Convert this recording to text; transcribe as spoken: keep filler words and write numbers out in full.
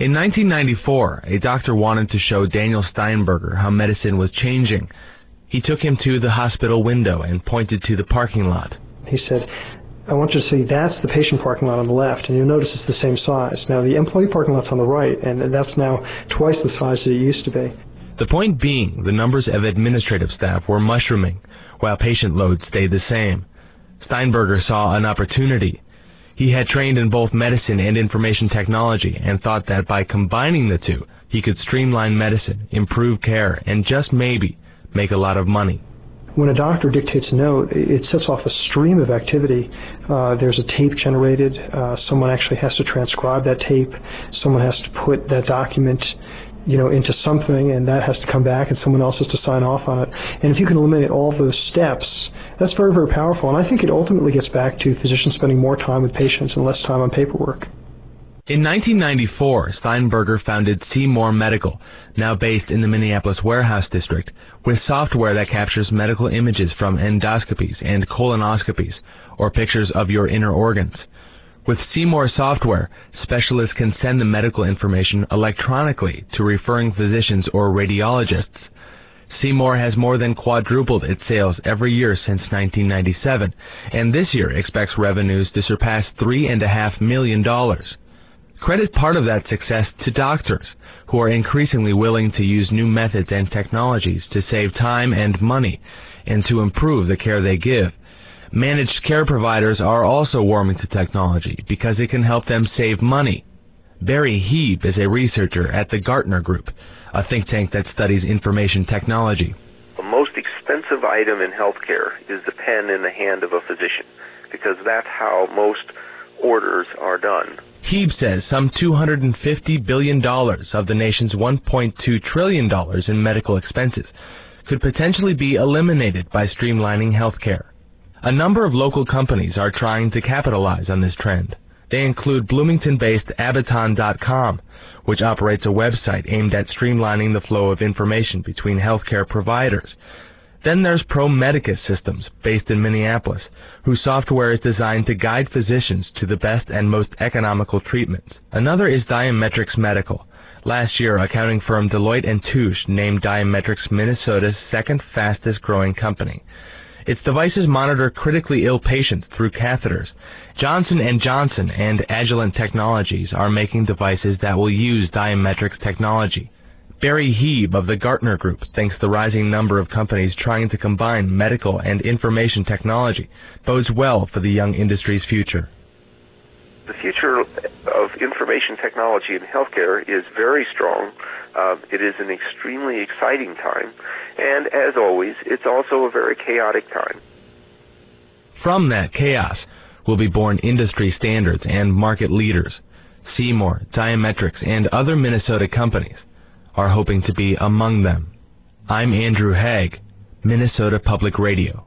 In nineteen ninety-four, a doctor wanted to show Daniel Steinberger how medicine was changing. He took him to the hospital window and pointed to the parking lot. He said, I want you to see that's the patient parking lot on the left, and you'll notice it's the same size. Now, the employee parking lot's on the right, and that's now twice the size that it used to be. The point being, the numbers of administrative staff were mushrooming, while patient loads stayed the same. Steinberger saw an opportunity. He had trained in both medicine and information technology and thought that by combining the two, he could streamline medicine, improve care, and just maybe make a lot of money. When a doctor dictates a note, it sets off a stream of activity. Uh, there's a tape generated. Uh, someone actually has to transcribe that tape. Someone has to put that document, you know, into something, and that has to come back, and someone else has to sign off on it. And if you can eliminate all those steps, that's very, very powerful. And I think it ultimately gets back to physicians spending more time with patients and less time on paperwork. In nineteen ninety-four, Steinberger founded Seymour Medical, now based in the Minneapolis Warehouse District, with software that captures medical images from endoscopies and colonoscopies, or pictures of your inner organs. With Seymour software, specialists can send the medical information electronically to referring physicians or radiologists. Seymour has more than quadrupled its sales every year since nineteen ninety-seven, and this year expects revenues to surpass three and a half million dollars. Credit part of that success to doctors, who are increasingly willing to use new methods and technologies to save time and money, and to improve the care they give. Managed care providers are also warming to technology because it can help them save money. Barry Heeb is a researcher at the Gartner Group, a think tank that studies information technology. The most expensive item in healthcare is the pen in the hand of a physician, because that's how most orders are done. Heeb says some two hundred fifty billion dollars of the nation's one point two trillion dollars in medical expenses could potentially be eliminated by streamlining healthcare. A number of local companies are trying to capitalize on this trend. They include Bloomington-based Abaton dot com, which operates a website aimed at streamlining the flow of information between healthcare providers. Then there's ProMedicus Systems, based in Minneapolis, whose software is designed to guide physicians to the best and most economical treatments. Another is Diametrics Medical. Last year, accounting firm Deloitte and Touche named Diametrics Minnesota's second fastest growing company. Its devices monitor critically ill patients through catheters. Johnson and Johnson and Agilent Technologies are making devices that will use Diametrics technology. Barry Heeb of the Gartner Group thinks the rising number of companies trying to combine medical and information technology bodes well for the young industry's future. The future of information technology in healthcare is very strong. Uh, it is an extremely exciting time, and as always, it's also a very chaotic time. From that chaos will be born industry standards and market leaders. Seymour, Diametrics, and other Minnesota companies are hoping to be among them. I'm Andrew Haig, Minnesota Public Radio.